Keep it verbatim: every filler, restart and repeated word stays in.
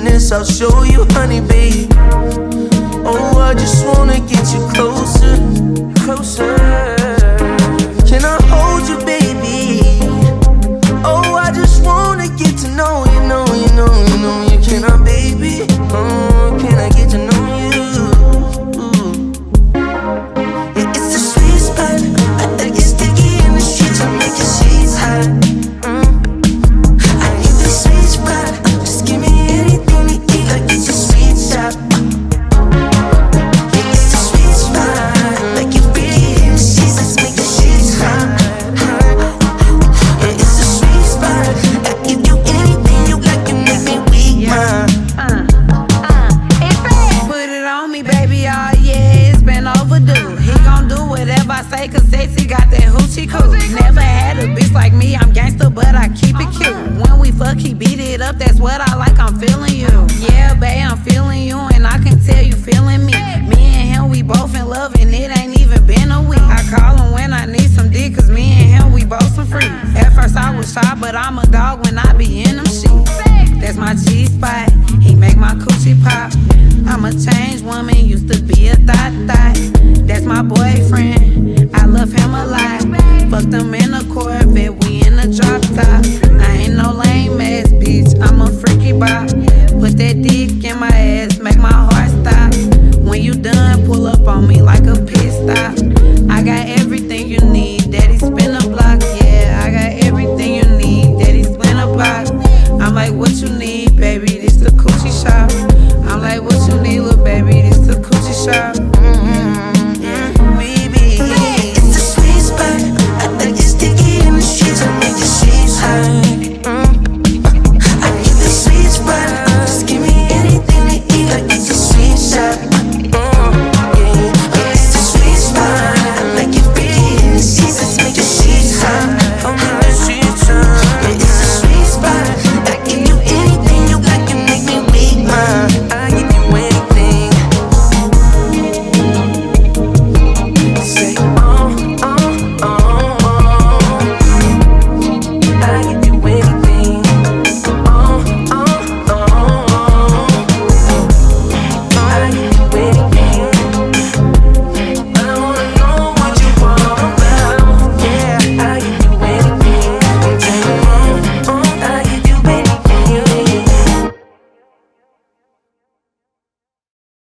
this, I'll show you, honey, babe. Oh, I just wanna get you closer, closer. Can I hold you, baby? Oh, I just wanna get to know you, know you, know you, know you. Can I, baby? Oh, can I get to know you? Yeah, it's the sweet spot. I like it sticky in the streets, I make your sheets hot. Mm. I need the sweet spot. Just give me anything to eat, like it's a sweet shop. Yeah, it's the sweet spot. Like you pretty in the sheets, let's make the sheets hot. Yeah, it's the sweet spot. I give you anything you like, you make me weak, man. Uh, uh, it's bad. Put it on me, baby, oh yeah, it's been overdue. He gon' do whatever I say, cause sexy got that hoochie cool. Never had a bitch like me, I'm gangster, but I keep it cute. When we fuck, he beat it up, that's what I like, I'm feeling you. Yeah, babe, I'm feeling you, and I can tell you feeling me. Me and him, we both in love, and it ain't even been a week. I call him when I need some dick, cause me and him, we both some freaks. At first I was shy, but I'm a dog when I be in them sheets. That's my G-spot, he make my coochie pop. I'm a changed woman, used to be a thot thot. That's my boyfriend, I love him a lot. Fucked him in a Corvette, we in a drop top. I ain't no